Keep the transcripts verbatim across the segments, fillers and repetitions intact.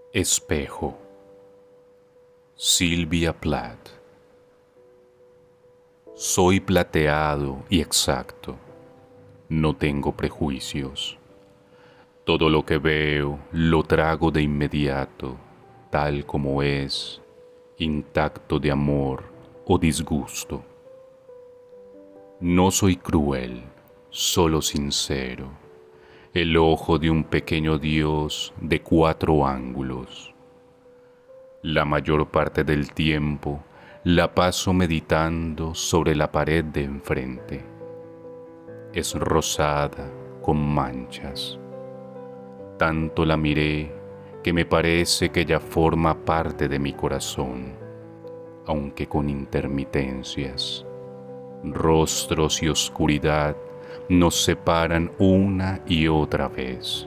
Espejo. Sylvia Plath. Soy plateado y exacto. No tengo prejuicios. Todo lo que veo lo trago de inmediato, tal como es, intacto de amor o disgusto. No soy cruel, solo sincero, el ojo de un pequeño Dios de cuatro ángulos. La mayor parte del tiempo la paso meditando sobre la pared de enfrente. Es rosada con manchas. Tanto la miré que me parece que ya forma parte de mi corazón, aunque con intermitencias. Rostros y oscuridad nos separan una y otra vez.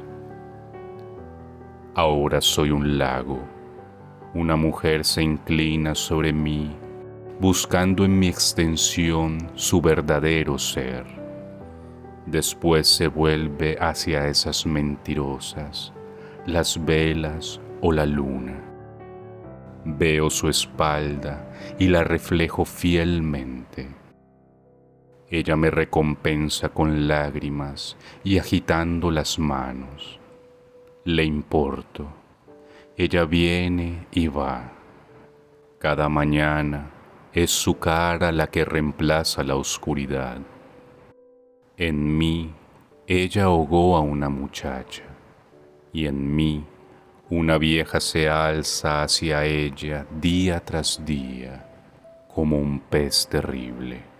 Ahora soy un lago. Una mujer se inclina sobre mí, buscando en mi extensión su verdadero ser. Después se vuelve hacia esas mentirosas, las velas o la luna. Veo su espalda y la reflejo fielmente. Ella me recompensa con lágrimas y agitando las manos. Le importo. Ella viene y va. Cada mañana es su cara la que reemplaza la oscuridad. En mí, ella ahogó a una muchacha, y en mí, una vieja se alza hacia ella día tras día, como un pez terrible.